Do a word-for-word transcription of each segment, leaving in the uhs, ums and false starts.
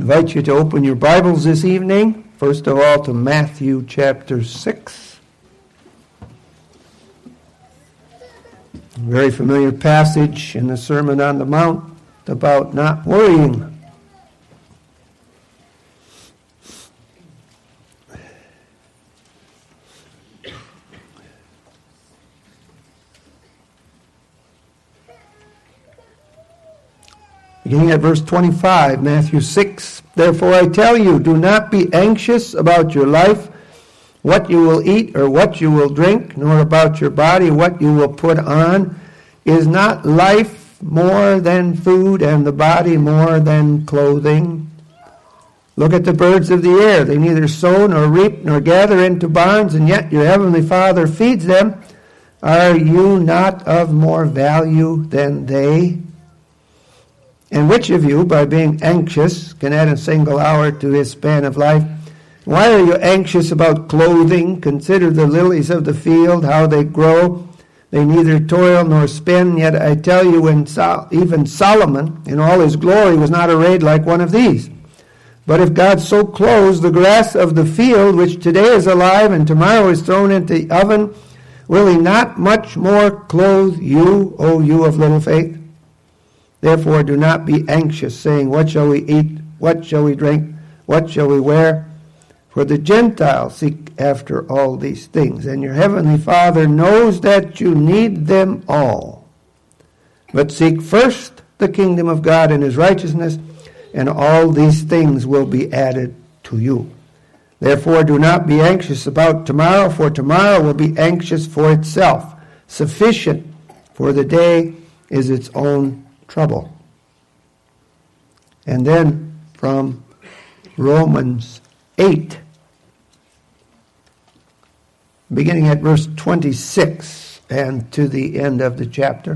I invite you to open your Bibles this evening, first of all to Matthew chapter six. A very familiar passage in the Sermon on the Mount about not worrying. Beginning at verse twenty-five, Matthew six, "Therefore I tell you, do not be anxious about your life, what you will eat or what you will drink, nor about your body, what you will put on. Is not life more than food, and the body more than clothing? Look at the birds of the air. They neither sow nor reap nor gather into barns, and yet your heavenly Father feeds them. Are you not of more value than they? And which of you, by being anxious, can add a single hour to his span of life? Why are you anxious about clothing? Consider the lilies of the field, how they grow. They neither toil nor spin. Yet I tell you, when Sol- even Solomon, in all his glory, was not arrayed like one of these. But if God so clothes the grass of the field, which today is alive and tomorrow is thrown into the oven, will he not much more clothe you, O you of little faith? Therefore do not be anxious, saying, what shall we eat? What shall we drink? What shall we wear? For the Gentiles seek after all these things, and your heavenly Father knows that you need them all. But seek first the kingdom of God and his righteousness, and all these things will be added to you. Therefore do not be anxious about tomorrow, for tomorrow will be anxious for itself. Sufficient for the day is its own trouble." And then from Romans eight, beginning at verse twenty-six and to the end of the chapter.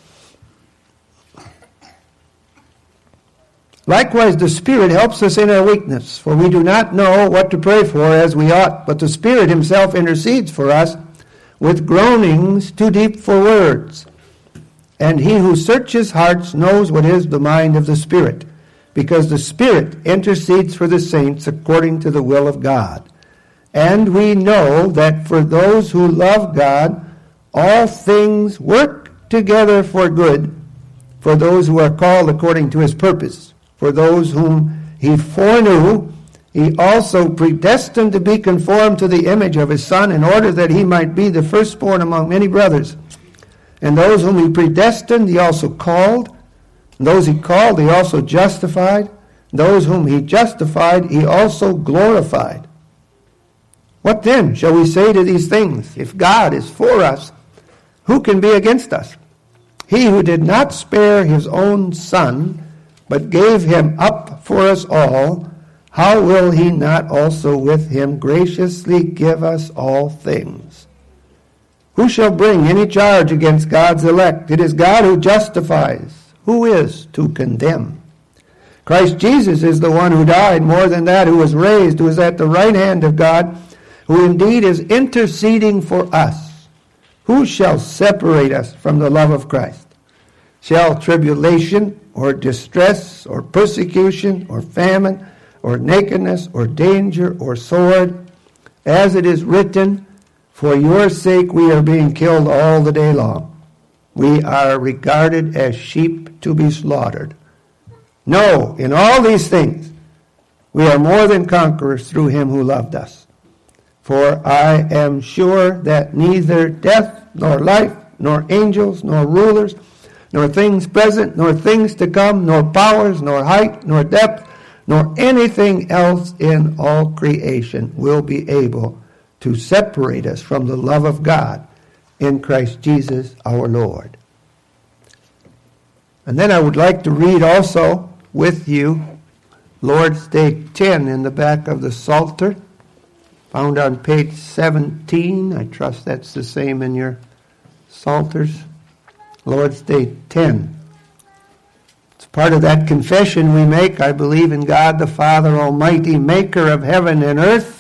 "Likewise the Spirit helps us in our weakness, for we do not know what to pray for as we ought, but the Spirit himself intercedes for us with groanings too deep for words. And he who searches hearts knows what is the mind of the Spirit, because the Spirit intercedes for the saints according to the will of God. And we know that for those who love God, all things work together for good, for those who are called according to his purpose. For those whom he foreknew, he also predestined to be conformed to the image of his Son, in order that he might be the firstborn among many brothers. And those whom he predestined, he also called. And those he called, he also justified. And those whom he justified, he also glorified. What then shall we say to these things? If God is for us, who can be against us? He who did not spare his own Son, but gave him up for us all, how will he not also with him graciously give us all things? Who shall bring any charge against God's elect? It is God who justifies. Who is to condemn? Christ Jesus is the one who died, more than that, who was raised, who is at the right hand of God, who indeed is interceding for us. Who shall separate us from the love of Christ? Shall tribulation, or distress, or persecution, or famine, or nakedness, or danger, or sword? As it is written, for your sake we are being killed all the day long. We are regarded as sheep to be slaughtered. No, in all these things we are more than conquerors through him who loved us. For I am sure that neither death, nor life, nor angels, nor rulers, nor things present, nor things to come, nor powers, nor height, nor depth, nor anything else in all creation will be able to separate us from the love of God in Christ Jesus our Lord." And then I would like to read also with you Lord's Day ten in the back of the Psalter, found on page seventeen. I trust that's the same in your Psalters. Lord's Day ten. It's part of that confession we make. I believe in God the Father Almighty, maker of heaven and earth.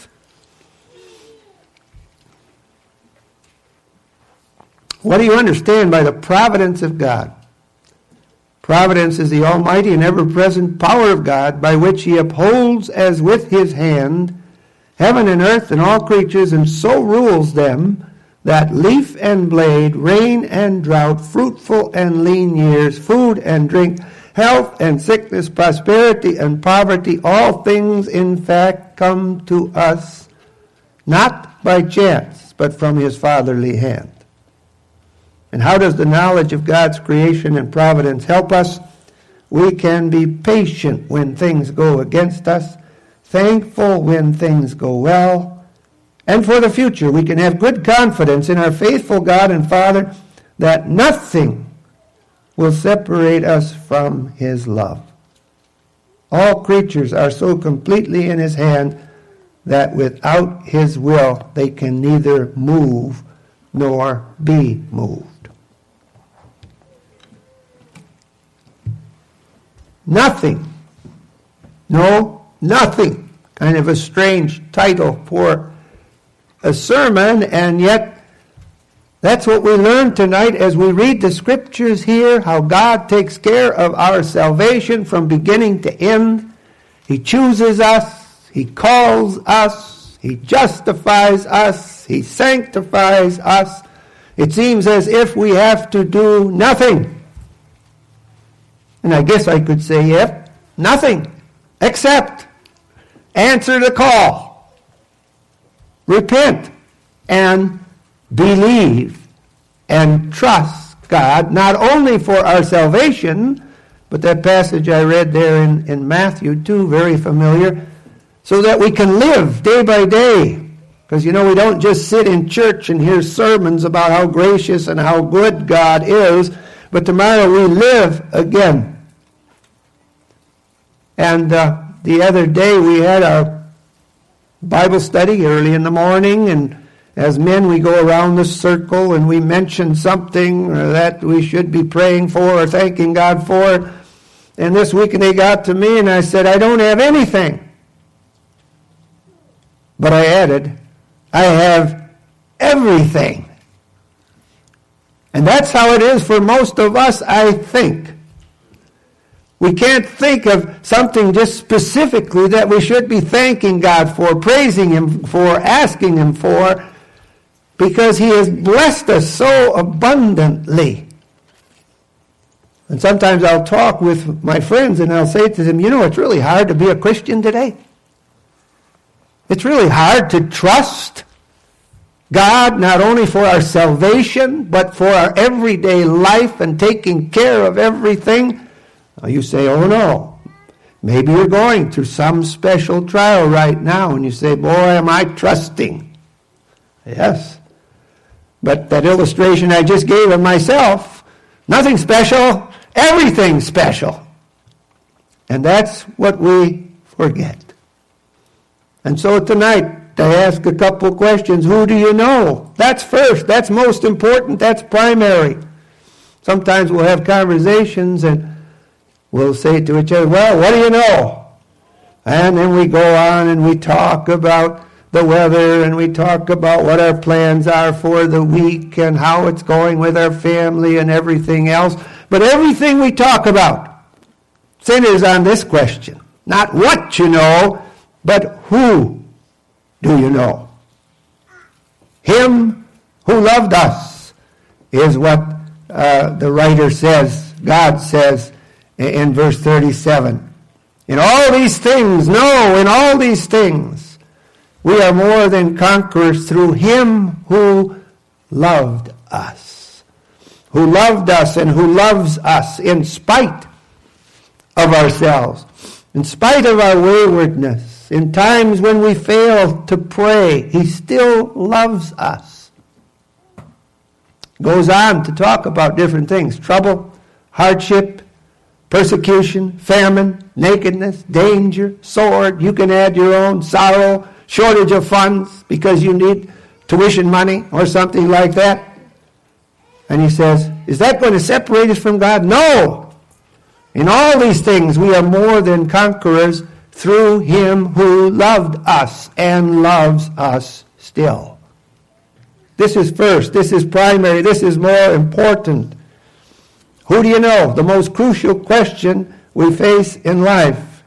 What do you understand by the providence of God? Providence is the almighty and ever-present power of God, by which he upholds as with his hand heaven and earth and all creatures, and so rules them that leaf and blade, rain and drought, fruitful and lean years, food and drink, health and sickness, prosperity and poverty, all things in fact come to us not by chance, but from his fatherly hand. And how does the knowledge of God's creation and providence help us? We can be patient when things go against us, thankful when things go well, and for the future we can have good confidence in our faithful God and Father that nothing will separate us from his love. All creatures are so completely in his hand that without his will they can neither move nor be moved. Nothing. No, nothing. Kind of a strange title for a sermon, and yet that's what we learn tonight as we read the scriptures here, how God takes care of our salvation from beginning to end. He chooses us, he calls us, he justifies us, he sanctifies us. It seems as if we have to do nothing. And I guess I could say, yep, nothing except answer the call, repent, and believe and trust God, not only for our salvation, but that passage I read there in, in Matthew too, very familiar, so that we can live day by day. Because, you know, we don't just sit in church and hear sermons about how gracious and how good God is, but tomorrow we live again. And uh, the other day we had our Bible study early in the morning, and as men we go around the circle and we mention something that we should be praying for or thanking God for. And this week they got to me and I said, I don't have anything. But I added, I have everything. And that's how it is for most of us, I think. We can't think of something just specifically that we should be thanking God for, praising him for, asking him for, because he has blessed us so abundantly. And sometimes I'll talk with my friends and I'll say to them, you know, it's really hard to be a Christian today. It's really hard to trust God not only for our salvation, but for our everyday life and taking care of everything. Now you say, oh no, maybe you're going through some special trial right now, and you say, boy, am I trusting. Yes. But that illustration I just gave of myself, nothing special, everything special. And that's what we forget. And so tonight, I ask a couple questions. Who do you know? That's first. That's most important. That's primary. Sometimes we'll have conversations and we'll say to each other, well, what do you know? And then we go on and we talk about the weather and we talk about what our plans are for the week and how it's going with our family and everything else. But everything we talk about centers on this question. Not what you know, but who do you know? Him who loved us is what uh, the writer says, God says in verse thirty-seven. In all these things, no, in all these things, we are more than conquerors through him who loved us. Who loved us and who loves us in spite of ourselves, in spite of our waywardness. In times when we fail to pray, he still loves us. Goes on to talk about different things. Trouble, hardship, persecution, famine, nakedness, danger, sword. You can add your own, sorrow, shortage of funds because you need tuition money or something like that. And he says, is that going to separate us from God? No. In all these things we are more than conquerors through him who loved us and loves us still. This is first. This is primary. This is more important. Who do you know? The most crucial question we face in life.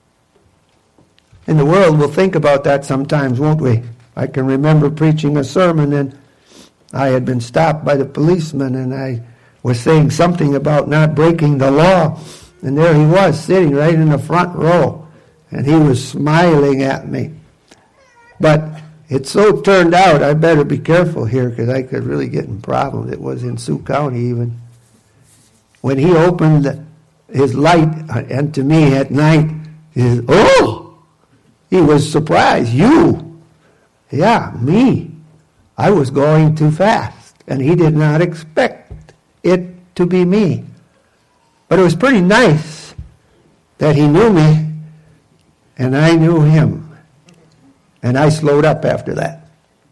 In the world, we'll think about that sometimes, won't we? I can remember preaching a sermon, and I had been stopped by the policeman, and I was saying something about not breaking the law. And there he was, sitting right in the front row, and he was smiling at me. But it so turned out, I better be careful here, because I could really get in problems. It was in Sioux County even. When he opened his light unto me at night, he said, "Oh!" He was surprised. "You?" "Yeah, me. I was going too fast." And he did not expect it to be me. But it was pretty nice that he knew me and I knew him. And I slowed up after that.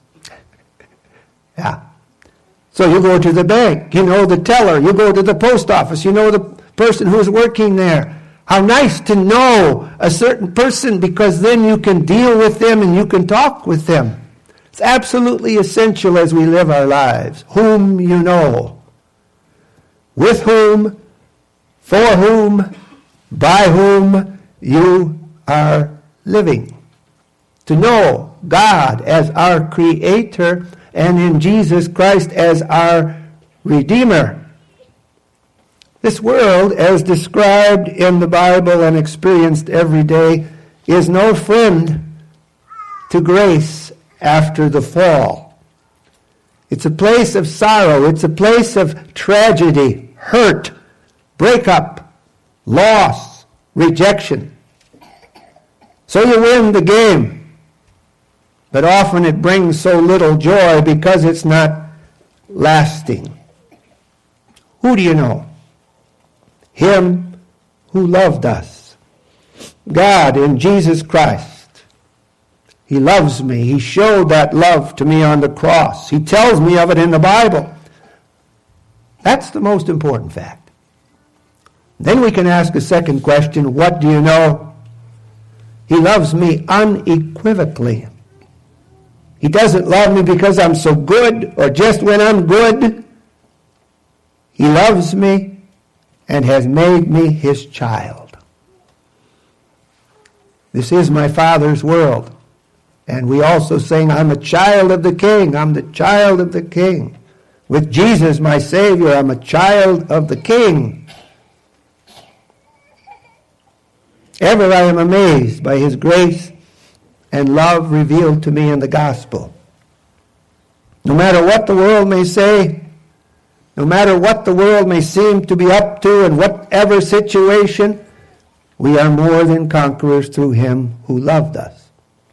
Yeah. So you go to the bank, you know the teller. You go to the post office, you know the person who's working there. How nice to know a certain person, because then you can deal with them and you can talk with them. It's absolutely essential as we live our lives. Whom you know. With whom, for whom, by whom you are living. To know God as our Creator and in Jesus Christ as our Redeemer. This world, as described in the Bible and experienced every day, is no friend to grace after the fall. It's a place of sorrow. It's a place of tragedy, hurt, breakup, loss, rejection. So you win the game, but often it brings so little joy because it's not lasting. Who do you know? Him who loved us. God in Jesus Christ. He loves me. He showed that love to me on the cross. He tells me of it in the Bible. That's the most important fact. Then we can ask a second question, what do you know? He loves me unequivocally. He doesn't love me because I'm so good or just when I'm good. He loves me and has made me his child. This is my Father's world. And we also sing, I'm a child of the King. I'm the child of the King. With Jesus, my Savior, I'm a child of the King. Ever I am amazed by his grace and love revealed to me in the gospel. No matter what the world may say, no matter what the world may seem to be up to in whatever situation, we are more than conquerors through him who loved us.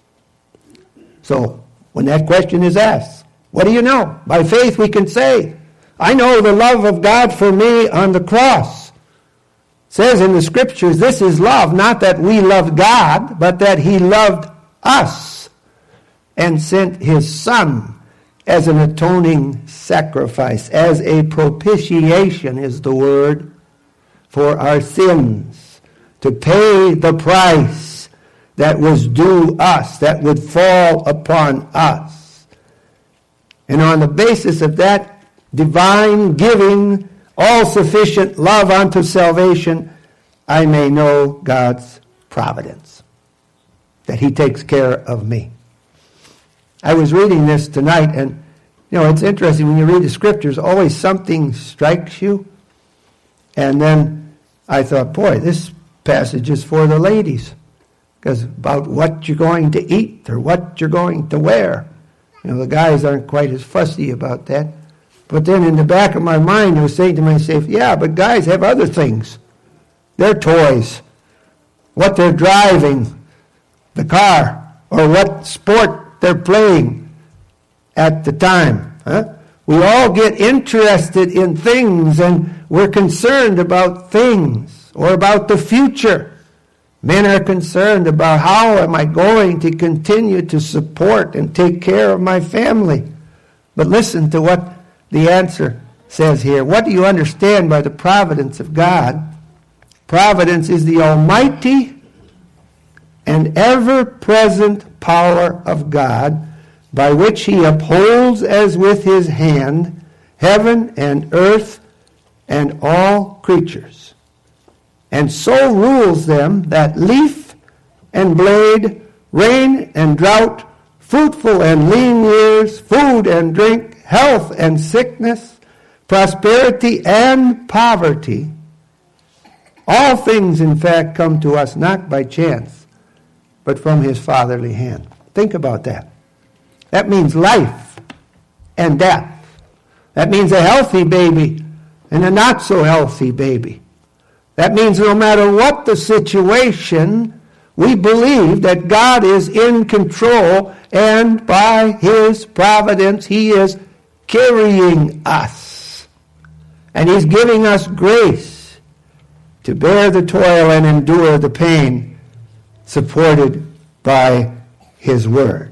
So, when that question is asked, what do you know? By faith we can say, I know the love of God for me on the cross. It says in the scriptures, this is love, not that we loved God, but that he loved us and sent his Son as an atoning sacrifice, as a propitiation is the word, for our sins, to pay the price that was due us, that would fall upon us. And on the basis of that divine giving, all-sufficient love unto salvation, I may know God's providence, that he takes care of me. I was reading this tonight, and, you know, it's interesting when you read the scriptures, always something strikes you. And then I thought, boy, this passage is for the ladies, because about what you're going to eat or what you're going to wear. You know, the guys aren't quite as fussy about that. But then in the back of my mind, I was saying to myself, yeah, but guys have other things. Their toys, what they're driving, the car, or what sport they're playing at the time. Huh? We all get interested in things, and we're concerned about things or about the future. Men are concerned about how am I going to continue to support and take care of my family. But listen to what the answer says here. What do you understand by the providence of God? Providence is the almighty and ever-present power of God, by which he upholds as with his hand heaven and earth and all creatures, and so rules them that leaf and blade, rain and drought, fruitful and lean years, food and drink, health and sickness, prosperity and poverty. All things, in fact, come to us not by chance, but from his fatherly hand. Think about that. That means life and death. That means a healthy baby and a not so healthy baby. That means no matter what the situation, we believe that God is in control, and by his providence he is carrying us. And he's giving us grace to bear the toil and endure the pain, supported by his word.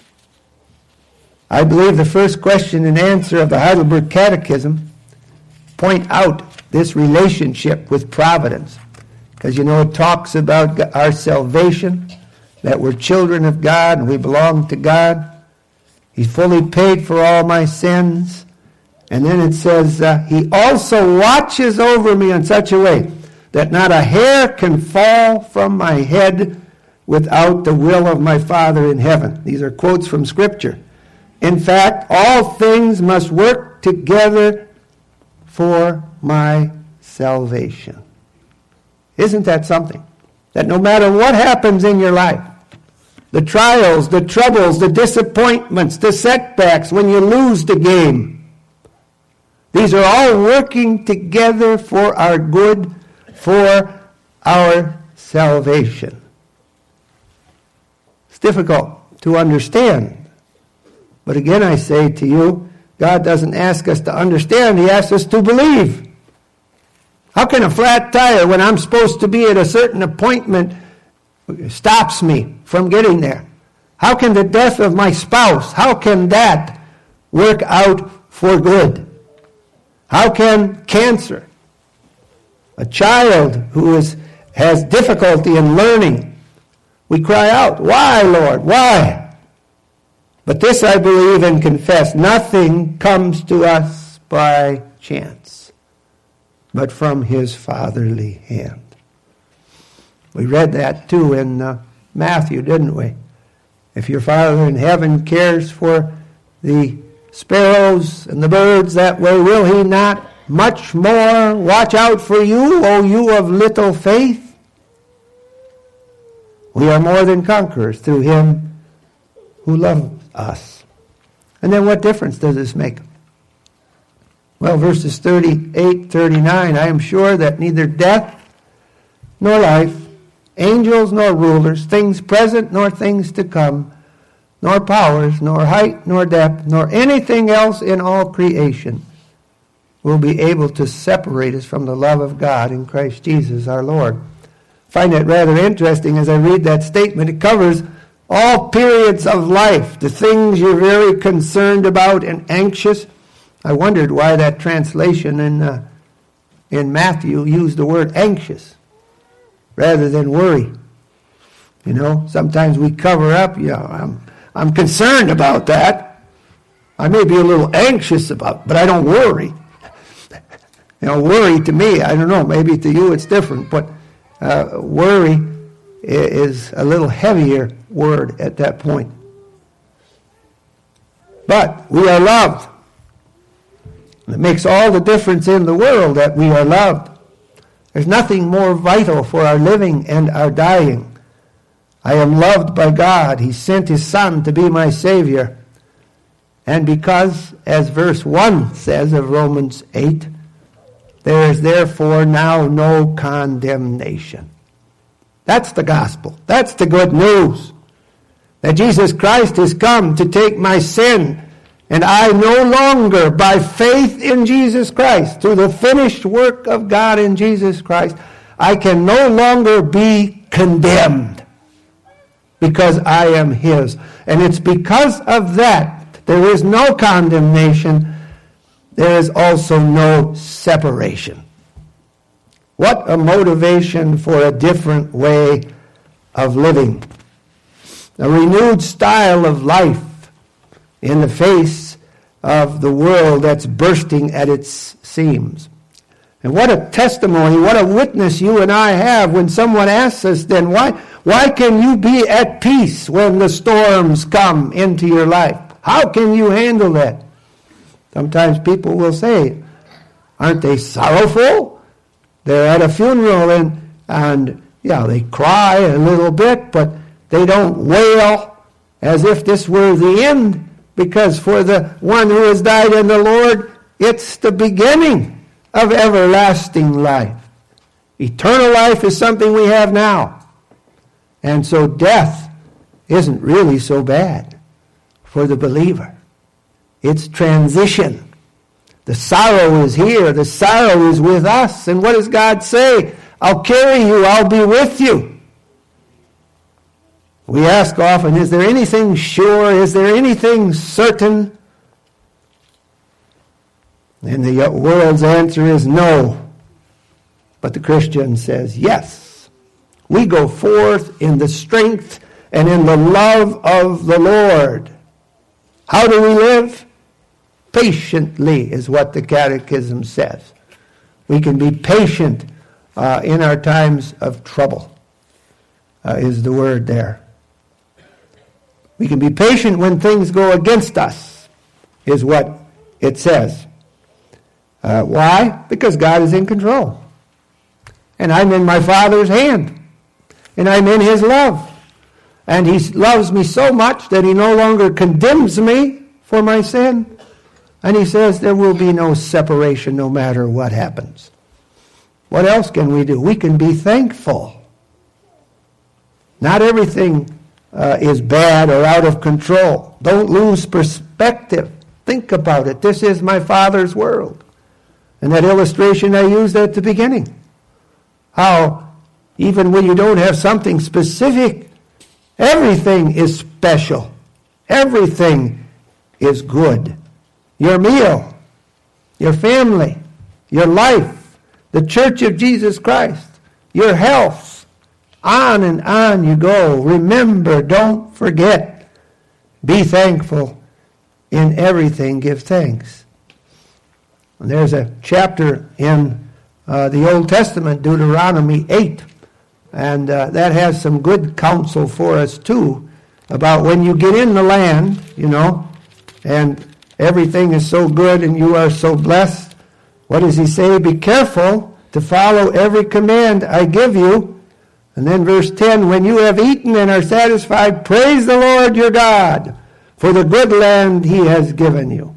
I believe the first question and answer of the Heidelberg Catechism point out this relationship with providence. Because, you know, it talks about our salvation, that we're children of God and we belong to God. He fully paid for all my sins. And then it says, uh, he also watches over me in such a way that not a hair can fall from my head without the will of my Father in heaven. These are quotes from Scripture. In fact, all things must work together for my salvation. Isn't that something? That no matter what happens in your life, the trials, the troubles, the disappointments, the setbacks, when you lose the game, these are all working together for our good, for our salvation. It's difficult to understand. But again, I say to you, God doesn't ask us to understand, he asks us to believe. How can a flat tire, when I'm supposed to be at a certain appointment, stops me from getting there? How can the death of my spouse, how can that work out for good? How can cancer, a child who is, has difficulty in learning, we cry out, why, Lord, why? But this I believe and confess, nothing comes to us by chance, but from his fatherly hand. We read that too in uh, Matthew, didn't we? If your Father in heaven cares for the sparrows and the birds that way, will he not much more watch out for you, O you of little faith? We are more than conquerors through him who loves us. And then what difference does this make? Well, verses thirty-eight, thirty-nine, I am sure that neither death nor life, angels nor rulers, things present nor things to come, nor powers, nor height, nor depth, nor anything else in all creation will be able to separate us from the love of God in Christ Jesus our Lord. I find it rather interesting as I read that statement. It covers all periods of life, the things you're very concerned about and anxious. I wondered why that translation in uh, in Matthew used the word anxious rather than worry. You know, sometimes we cover up, you know, I'm, I'm concerned about that. I may be a little anxious about it, but I don't worry. You know, worry to me, I don't know, maybe to you it's different, but uh, worry is a little heavier word at that point. But we are loved. It makes all the difference in the world that we are loved. There's nothing more vital for our living and our dying. I am loved by God. He sent his Son to be my Savior. And because, as verse one says of Romans eight, there is therefore now no condemnation. That's the gospel. That's the good news. That Jesus Christ has come to take my sin, and I no longer, by faith in Jesus Christ, through the finished work of God in Jesus Christ, I can no longer be condemned because I am his. And it's because of that there is no condemnation. There is also no separation. What a motivation for a different way of living. A renewed style of life in the face of the world that's bursting at its seams. And what a testimony, what a witness you and I have when someone asks us then, why, why can you be at peace when the storms come into your life? How can you handle that? Sometimes people will say, aren't they sorrowful? They're at a funeral and, and yeah, they cry a little bit, but they don't wail as if this were the end, because for the one who has died in the Lord, it's the beginning of everlasting life. Eternal life is something we have now. And so death isn't really so bad for the believer. It's transition. The sorrow is here. The sorrow is with us. And what does God say? I'll carry you. I'll be with you. We ask often, is there anything sure? Is there anything certain? And the world's answer is no. But the Christian says yes. We go forth in the strength and in the love of the Lord. How do we live? Patiently is what the Catechism says. We can be patient uh, in our times of trouble, uh, is the word there. We can be patient when things go against us, is what it says. Uh, why? Because God is in control. And I'm in my Father's hand. And I'm in His love. And He loves me so much that He no longer condemns me for my sin. And He says there will be no separation no matter what happens. What else can we do? We can be thankful. Not everything uh, is bad or out of control. Don't lose perspective. Think about it. This is my Father's world. And that illustration I used at the beginning. How even when you don't have something specific, everything is special. Everything is good. Your meal, your family, your life, the Church of Jesus Christ, your health, on and on you go. Remember, don't forget. Be thankful. In everything give thanks. And there's a chapter in uh, the Old Testament, Deuteronomy eight, and uh, that has some good counsel for us too, about when you get in the land, you know, and everything is so good and you are so blessed. What does he say? Be careful to follow every command I give you. And then verse ten, when you have eaten and are satisfied, praise the Lord your God for the good land He has given you.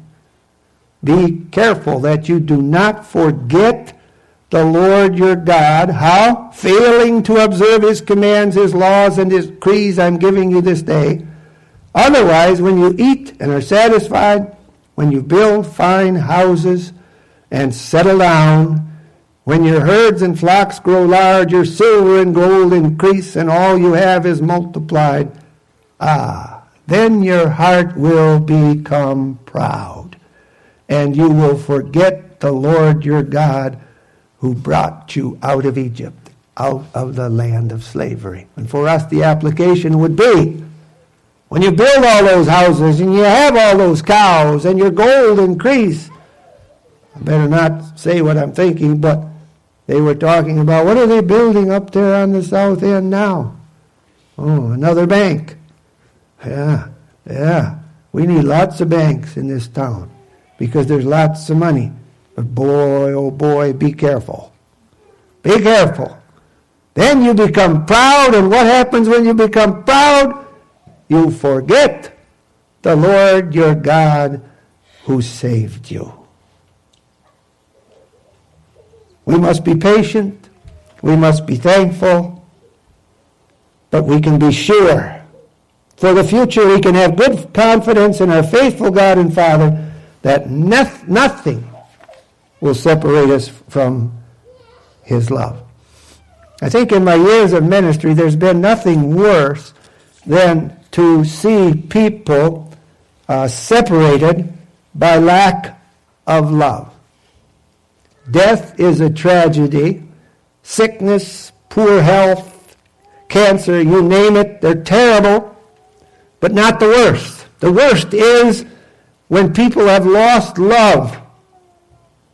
Be careful that you do not forget the Lord your God. How? Failing to observe His commands, His laws, and His decrees I'm giving you this day. Otherwise, when you eat and are satisfied, when you build fine houses and settle down, when your herds and flocks grow large, your silver and gold increase, and all you have is multiplied, ah, then your heart will become proud, and you will forget the Lord your God who brought you out of Egypt, out of the land of slavery. And for us, the application would be, when you build all those houses and you have all those cows and your gold increase, I better not say what I'm thinking, but they were talking about, what are they building up there on the south end now? Oh, another bank. Yeah, yeah. We need lots of banks in this town because there's lots of money. But boy, oh boy, be careful. Be careful. Then you become proud, and what happens when you become proud? You forget the Lord your God who saved you. We must be patient. We must be thankful. But we can be sure. For the future, we can have good confidence in our faithful God and Father that noth- nothing will separate us from His love. I think in my years of ministry, there's been nothing worse than to see people uh, separated by lack of love. Death is a tragedy. Sickness, poor health, cancer, you name it, they're terrible, but not the worst. The worst is when people have lost love.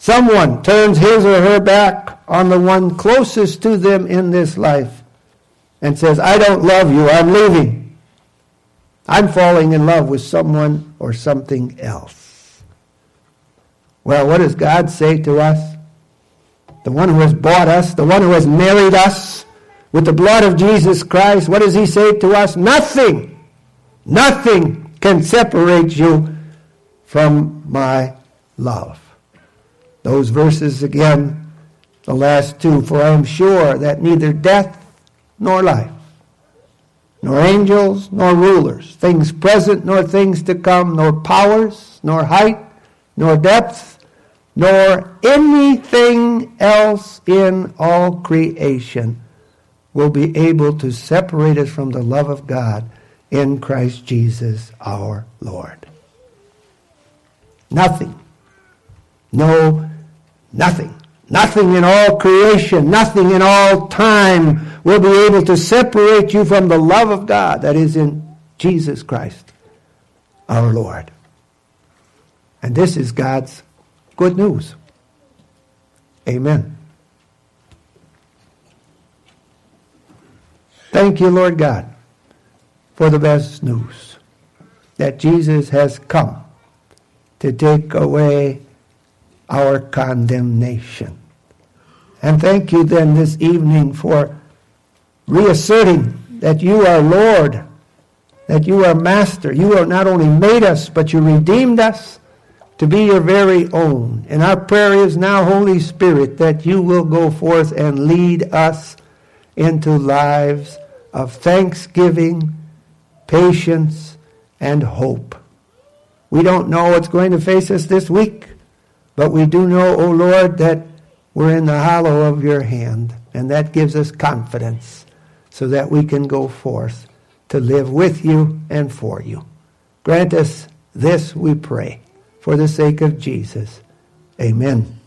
someone turns his or her back on the one closest to them in this life and says, I don't love you, I'm leaving. I'm falling in love with someone or something else. Well, what does God say to us? The one who has bought us, the one who has married us with the blood of Jesus Christ, what does he say to us? Nothing, nothing can separate you from my love. Those verses again, the last two, for I am sure that neither death nor life, nor angels nor rulers, things present nor things to come, nor powers, nor height, nor depth, nor anything else in all creation will be able to separate us from the love of God in Christ Jesus our Lord. Nothing. No, nothing. Nothing in all creation, nothing in all time will be able to separate you from the love of God that is in Jesus Christ our Lord. And this is God's good news. Amen. Thank you, Lord God, for the best news, that Jesus has come to take away our condemnation. And thank you then this evening for reasserting that you are Lord, that you are Master. You have not only made us, but you redeemed us to be your very own. And our prayer is now, Holy Spirit, that you will go forth and lead us into lives of thanksgiving, patience, and hope. We don't know what's going to face us this week, but we do know, O Lord, that we're in the hollow of your hand, and that gives us confidence so that we can go forth to live with you and for you. Grant us this, we pray, for the sake of Jesus. Amen.